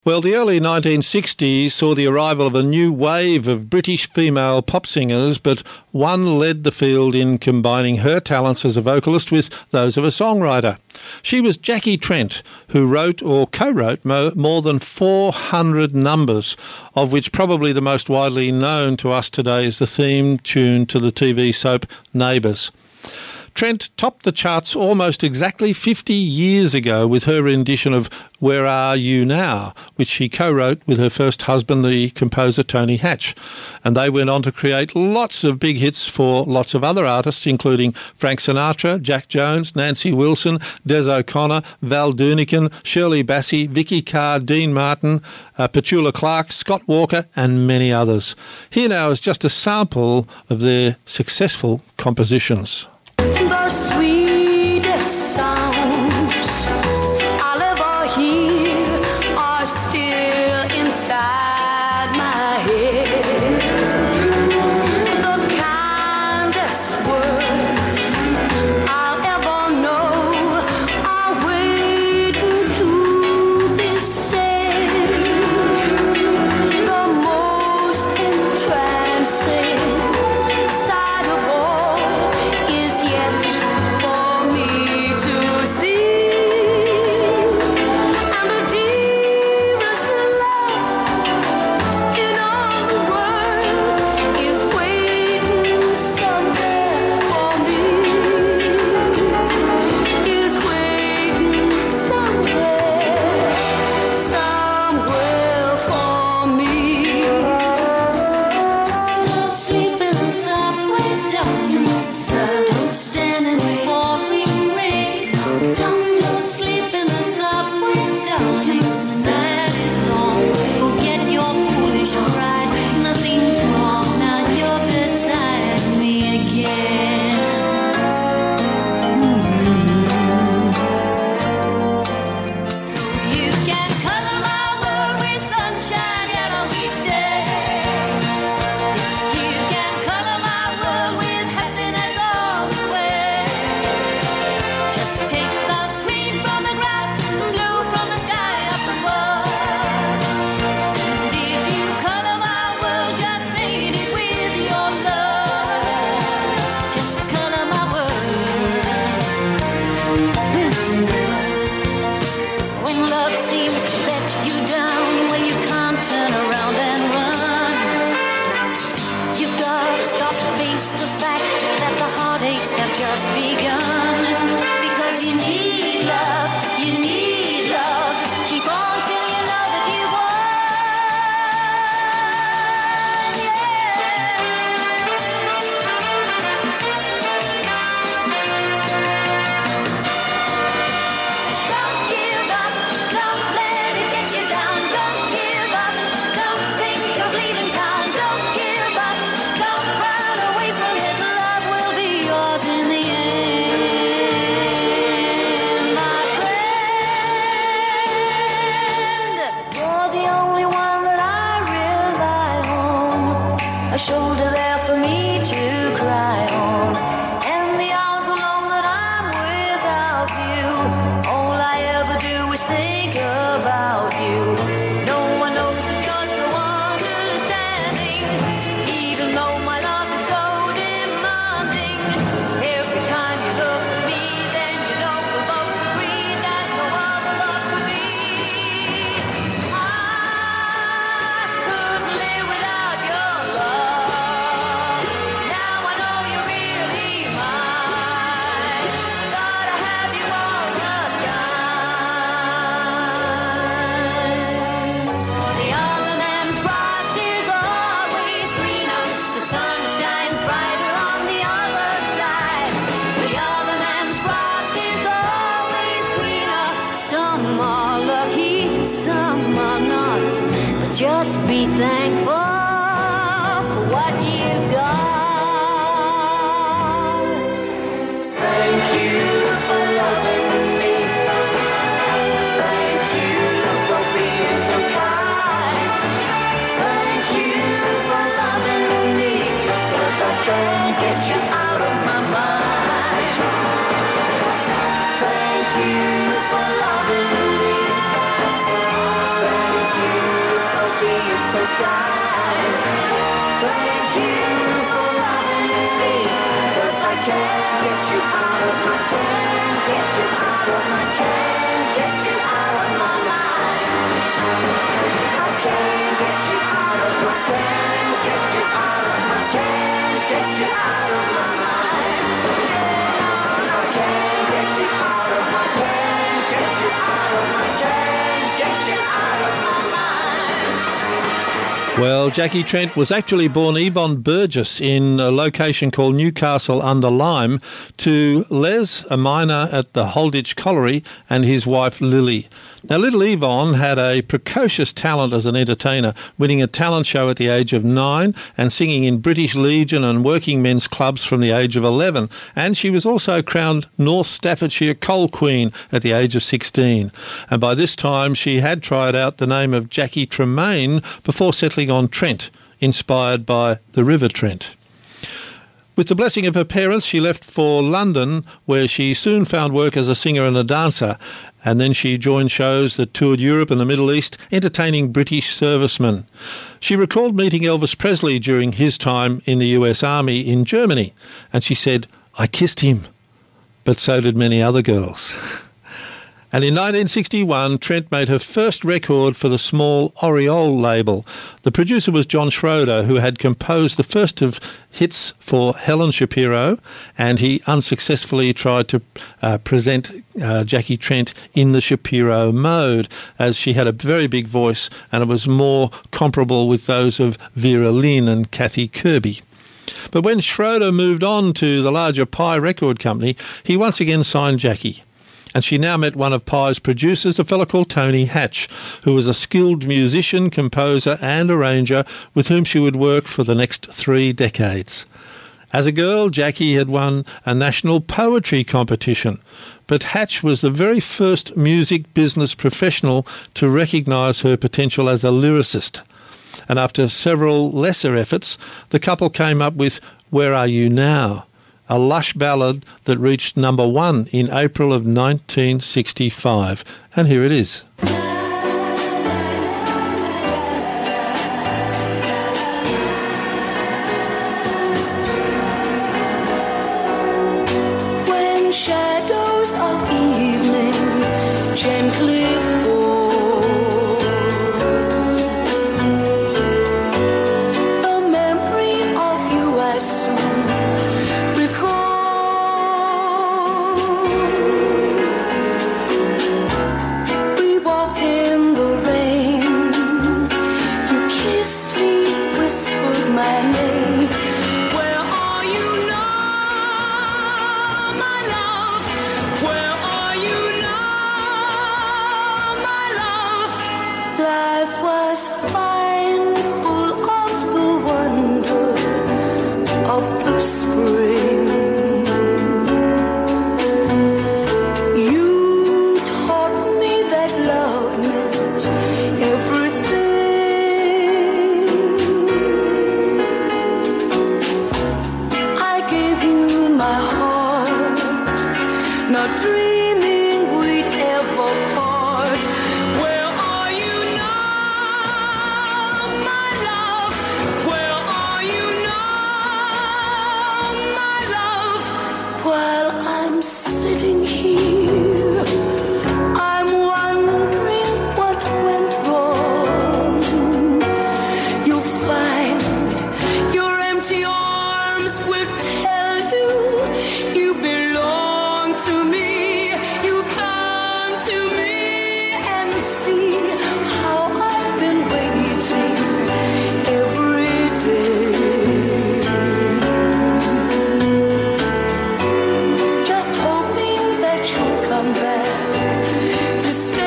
Well, the early 1960s saw the arrival of a new wave of British female pop singers, but one led the field in combining her talents as a vocalist with those of a songwriter. She was Jackie Trent, who wrote or co-wrote more than 400 numbers, of which probably the most widely known to us today is the theme tune to the TV soap Neighbours. Trent topped the charts almost exactly 50 years ago with her rendition of Where Are You Now, which she co-wrote with her first husband, the composer Tony Hatch. And they went on to create lots of big hits for lots of other artists, including Frank Sinatra, Jack Jones, Nancy Wilson, Des O'Connor, Val Doonican, Shirley Bassey, Vicky Carr, Dean Martin, Petula Clark, Scott Walker, and many others. Here now is just a sample of their successful compositions. The sweetest sounds I'll ever hear are still inside my head. The kindest words I'll ever know are waiting to be said. The most entrancing side of all is yet for me to see, and the dearest love in all the world is waiting somewhere for me, is waiting somewhere for me. Don't sleep in the subway, don't stand in the pouring rain. Don't sleep in the subway, darling. The night is long. Forget your foolish pride. Nothing's wrong now you're beside me again. You can color my world with sunshine yellow each day. You can color my world with happiness all the way. Just take the green from the grass and blue from the sky up above. And if you color my world, just paint it with your love. Just color my world. When love seems to let you down, when you can't turn around and run, you've got to stop to face the fact that the heartaches have just begun. Because you need love, you need love. Keep on till you know that you won. Don't give up, don't let it get you down. Don't give up, don't think of leaving town. Don't give up, don't run away from it. Love will be yours in the end, my friend. You're the only one that I rely on, a shoulder there for me to cry on. And the hours alone that I'm without you, all I ever do is think about you. No one knows that you're so understanding, even though my love is so demanding. Every time you look at me, then you know we'll both agree that no other love could be. I couldn't live without your love. Now I know you're really mine. Gotta have you all the time. The other man's grass is always greener. The sun shines brighter on the other side. The other man's grass is always greener. Some are lucky, some are not. But just be thankful for what you've got. Thank you for loving me. Thank you for being so kind. Thank you for loving me, 'cause I can't get you out of my mind. Thank you for loving me. Thank Well, Jackie Trent was actually born Yvonne Burgess in a location called Newcastle under Lyme to Les, a miner at the Holditch Colliery, and his wife Lily. Now, little Yvonne had a precocious talent as an entertainer, winning a talent show at the age of 9 and singing in British Legion and working men's clubs from the age of 11. And she was also crowned North Staffordshire Coal Queen at the age of 16. And by this time, she had tried out the name of Jackie Tremaine before settling on Trent, inspired by the River Trent. With the blessing of her parents, she left for London, where she soon found work as a singer and a dancer, and then she joined shows that toured Europe and the Middle East, entertaining British servicemen. She recalled meeting Elvis Presley during his time in the US Army in Germany, and she said, "I kissed him, but so did many other girls." And in 1961, Trent made her first record for the small Oriole label. The producer was John Schroeder, who had composed the first of hits for Helen Shapiro, and he unsuccessfully tried to present Jackie Trent in the Shapiro mode, as she had a very big voice and it was more comparable with those of Vera Lynn and Kathy Kirby. But when Schroeder moved on to the larger Pye Record Company, he once again signed Jackie. And she now met one of Pye's producers, a fellow called Tony Hatch, who was a skilled musician, composer and arranger with whom she would work for the next 3 decades. As a girl, Jackie had won a national poetry competition, but Hatch was the very first music business professional to recognise her potential as a lyricist. And after several lesser efforts, the couple came up with Where Are You Now?, a lush ballad that reached number 1 in April of 1965. And here it is. When shadows of evening gently fall, the memory of you I soon we walked in the rain. You kissed me, whispered my name. Where are you now, my love? Where are you now, my love? Life was fine, full of the wonder of the spring. Sitting here, I'm wondering what went wrong. You'll find your empty arms will tell you you belong to me. You come to me and see how I've been waiting every day. Come back to stay,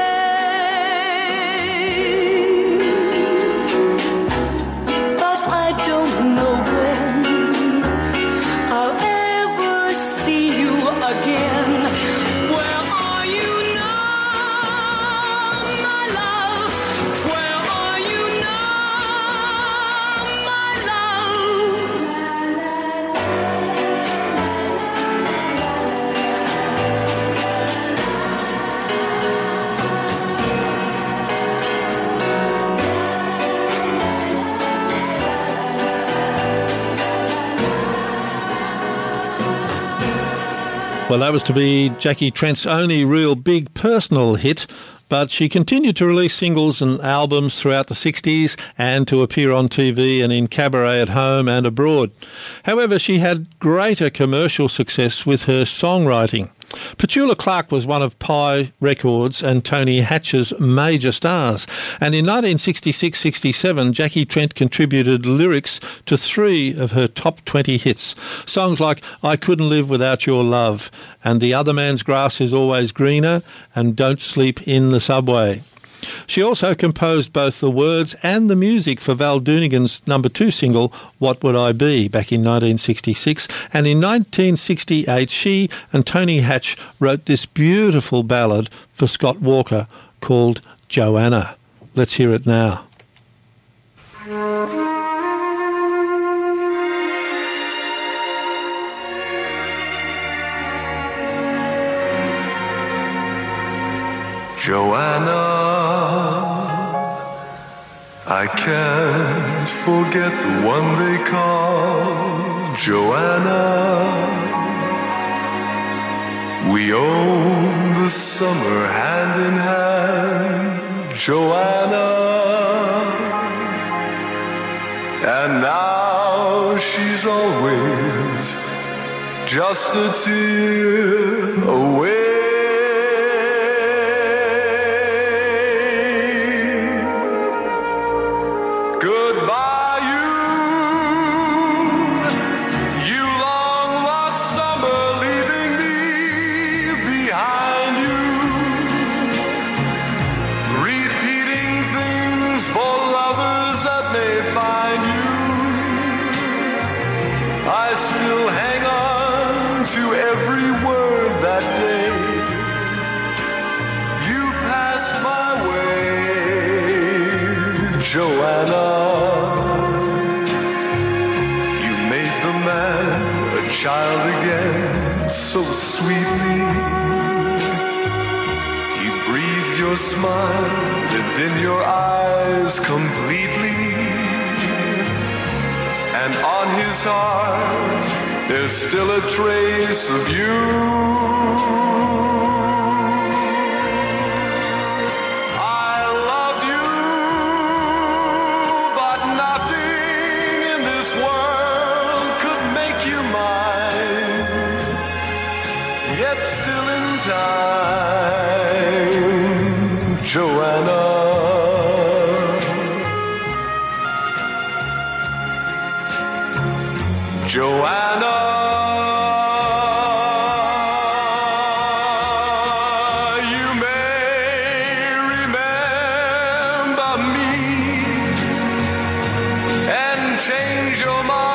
but I don't know when I'll ever see you again. Where are you now, my love? Where are you now, my love? Well, that was to be Jackie Trent's only real big personal hit, but she continued to release singles and albums throughout the 60s and to appear on TV and in cabaret at home and abroad. However, she had greater commercial success with her songwriting. Petula Clark was one of Pye Records and Tony Hatch's major stars, and in 1966-67 Jackie Trent contributed lyrics to 3 of her top 20 hits, songs like I Couldn't Live Without Your Love and The Other Man's Grass Is Always Greener and Don't Sleep in the Subway. She also composed both the words and the music for Val Doonigan's number 2 single, What Would I Be, back in 1966. And in 1968, she and Tony Hatch wrote this beautiful ballad for Scott Walker called Joanna. Let's hear it now. Joanna, I can't forget the one they call Joanna. We own the summer hand in hand, Joanna. And now she's always just a tear away. Joanna, you made the man a child again so sweetly. He breathed your smile, lived in your eyes completely. And on his heart, there's still a trace of you. Joanna, Joanna, you may remember me and change your mind.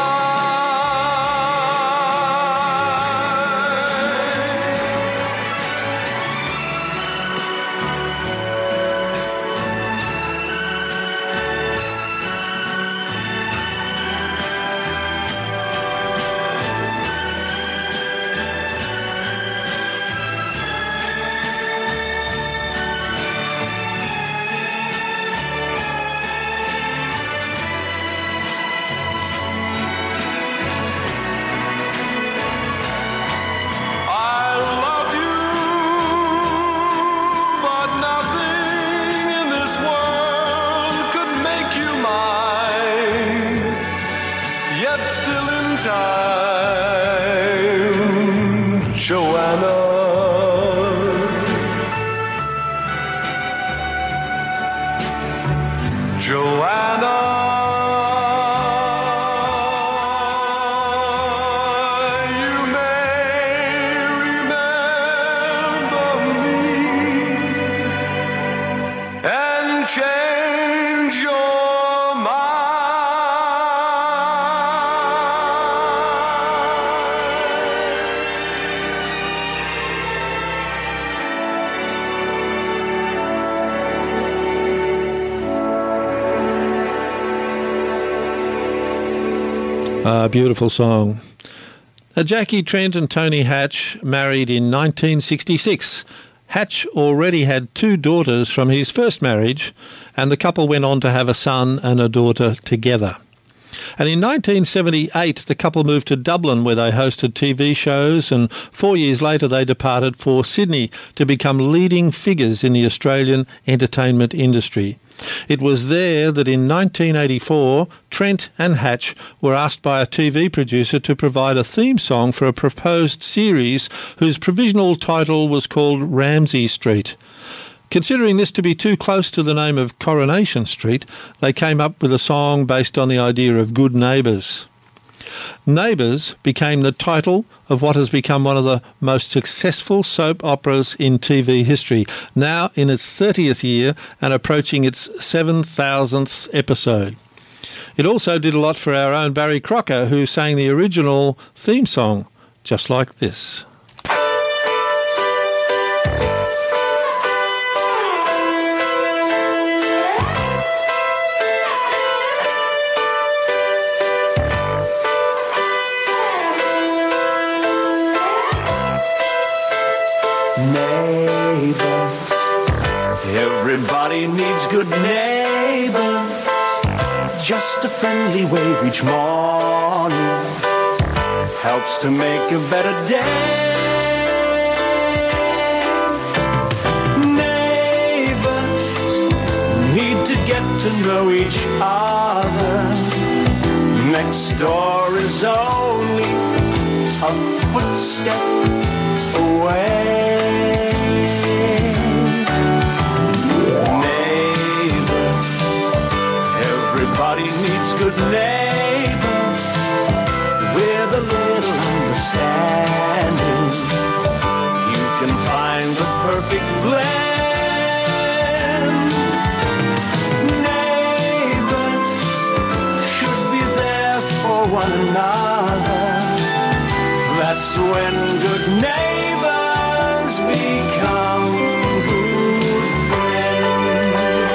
Beautiful song. Jackie Trent and Tony Hatch married in 1966. Hatch already had 2 daughters from his first marriage, and the couple went on to have a son and a daughter together. And in 1978, the couple moved to Dublin, where they hosted TV shows, and 4 years later they departed for Sydney to become leading figures in the Australian entertainment industry. It was there that in 1984, Trent and Hatch were asked by a TV producer to provide a theme song for a proposed series whose provisional title was called Ramsay Street. Considering this to be too close to the name of Coronation Street, they came up with a song based on the idea of good neighbours. Neighbours became the title of what has become one of the most successful soap operas in TV history, now in its 30th year and approaching its 7,000th episode. It also did a lot for our own Barry Crocker, who sang the original theme song, just like this. Neighbors, everybody needs good neighbors. Just a friendly wave each morning helps to make a better day. Neighbors need to get to know each other. Next door is only a footstep away. Neighbors, everybody needs good neighbors with a little understanding. You can find the perfect blend. Neighbors should be there for one another. That's when good neighbors become good friends.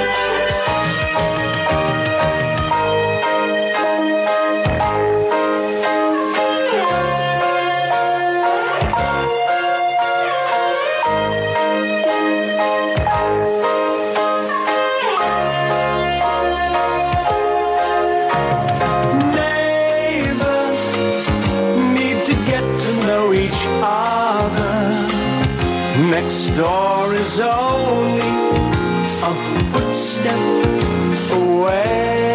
Next door is only a footstep away.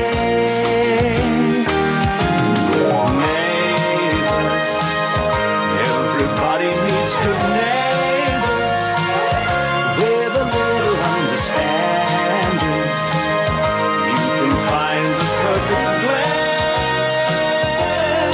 Neighbors, everybody needs good neighbors with a little understanding. You can find the perfect blend.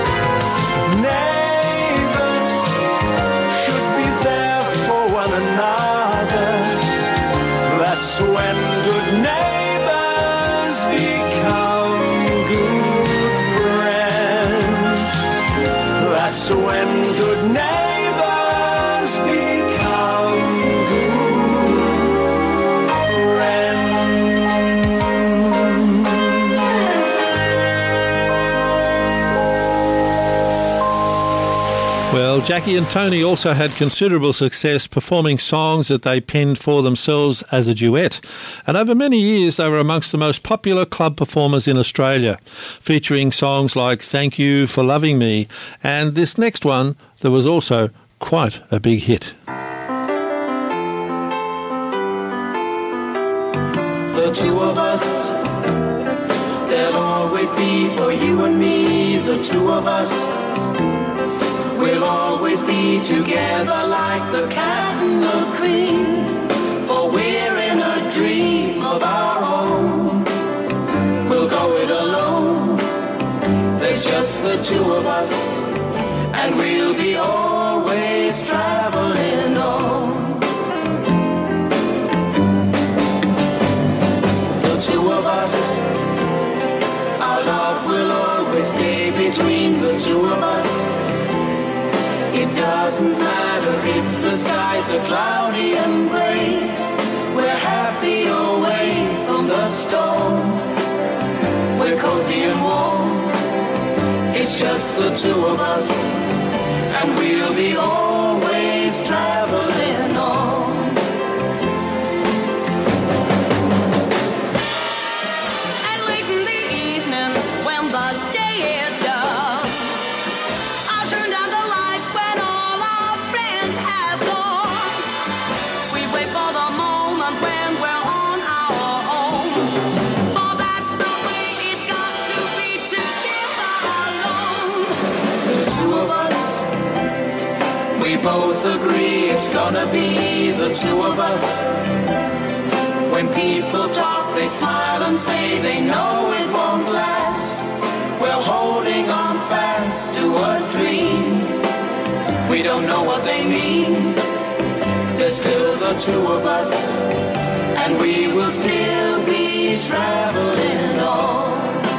Neighbors should be there for one another. That's when good neighbors become good friends. That's when good neighbors become good friends. Well, Jackie and Tony also had considerable success performing songs that they penned for themselves as a duet. And over many years, they were amongst the most popular club performers in Australia, featuring songs like Thank You for Loving Me, and this next one that was also quite a big hit. The two of us, there'll always be for you and me, the two of us. We'll always be together like the cat and the cream, for we're in a dream of our own. We'll go it alone, there's just the two of us, and we'll be always traveling on. The two of us, our love will always stay between the two of us. It doesn't matter if the skies are cloudy and gray, we're happy away from the storm. We're cozy and warm, it's just the two of us, and we'll be always traveling on. And late in the evening, when For that's the way it's got to be together alone. The two of us, we both agree it's gonna be the two of us. When people talk, they smile and say they know it won't last. We're holding on fast to a dream. We don't know what they mean. There's still the two of us, and we will still be traveling on.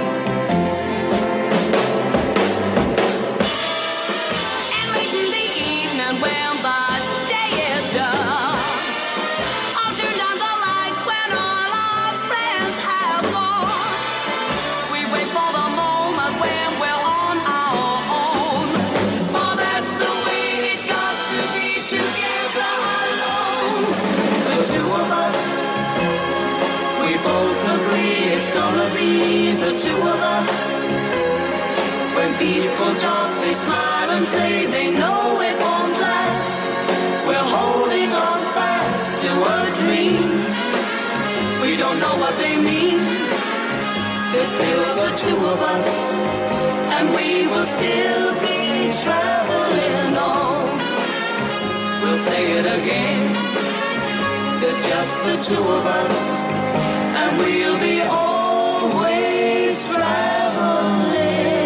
And late in the evening when the day is done, I'll turn down the lights when all our friends have gone. We wait for the moment when we're on our own. For that's the way it's got to be together alone. The two of us, we both agree it's gonna be the two of us. When people talk, they smile and say they know it won't last. We're holding on fast to a dream. We don't know what they mean. There's still the two of us, and we will still be traveling on. We'll say it again. There's just the two of us, and we'll be always traveling.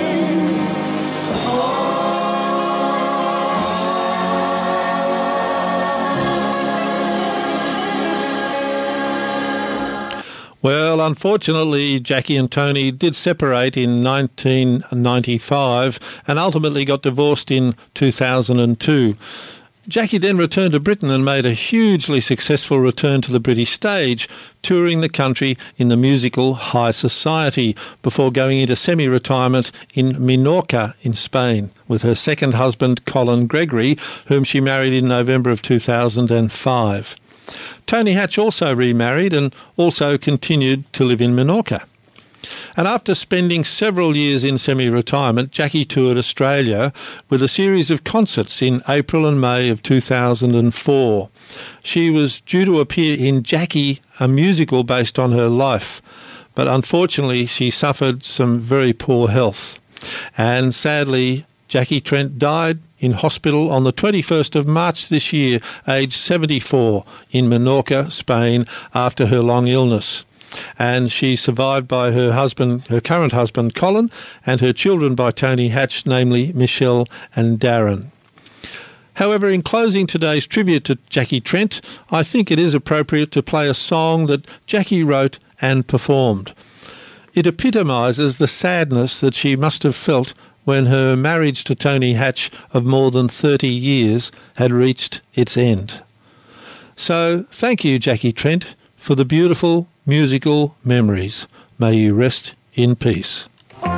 Well, unfortunately, Jackie and Tony did separate in 1995 and ultimately got divorced in 2002. Jackie then returned to Britain and made a hugely successful return to the British stage, touring the country in the musical High Society before going into semi-retirement in Menorca in Spain with her second husband, Colin Gregory, whom she married in November of 2005. Tony Hatch also remarried and also continued to live in Menorca. And after spending several years in semi-retirement, Jackie toured Australia with a series of concerts in April and May of 2004. She was due to appear in Jackie, a musical based on her life, but unfortunately she suffered some very poor health. And sadly, Jackie Trent died in hospital on the 21st of March this year, aged 74, in Menorca, Spain, after her long illness. And she's survived by her husband, her current husband, Colin, and her children by Tony Hatch, namely Michelle and Darren. However, in closing today's tribute to Jackie Trent, I think it is appropriate to play a song that Jackie wrote and performed. It epitomises the sadness that she must have felt when her marriage to Tony Hatch of more than 30 years had reached its end. So, thank you, Jackie Trent, for the beautiful musical memories. May you rest in peace.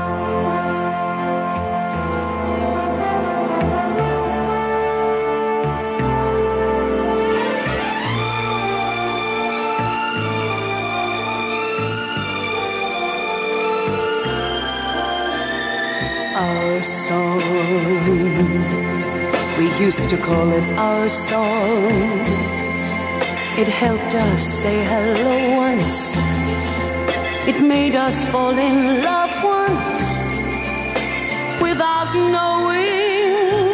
Our song, we used to call it our song. It helped us say hello once. It made us fall in love once without knowing.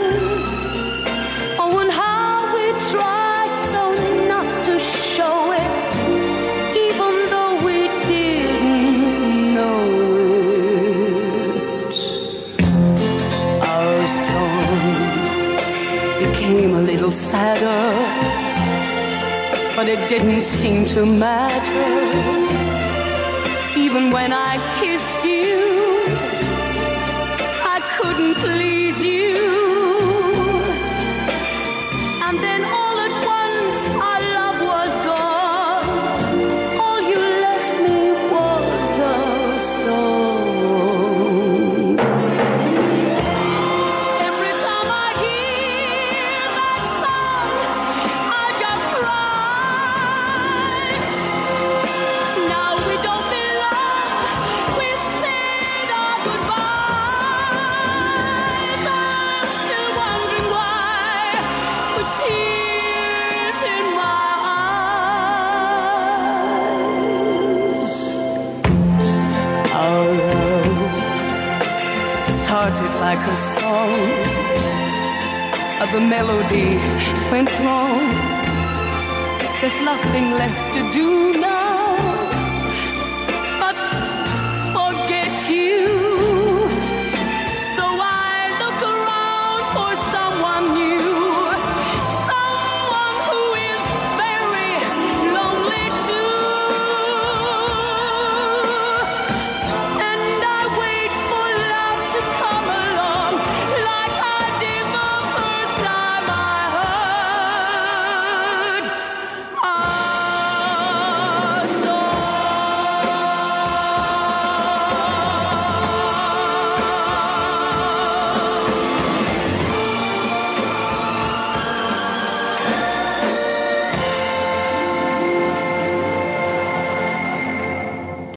Oh, and how we tried so not to show it, even though we didn't know it. Our song became a little sadder, but it didn't seem to matter. Even when I kissed you, I couldn't please you. And then all at once our love was gone. All you left me was a song. Every time I hear that song, I just cry. Now we don't belong, we say like a song. The melody went wrong. There's nothing left to do now.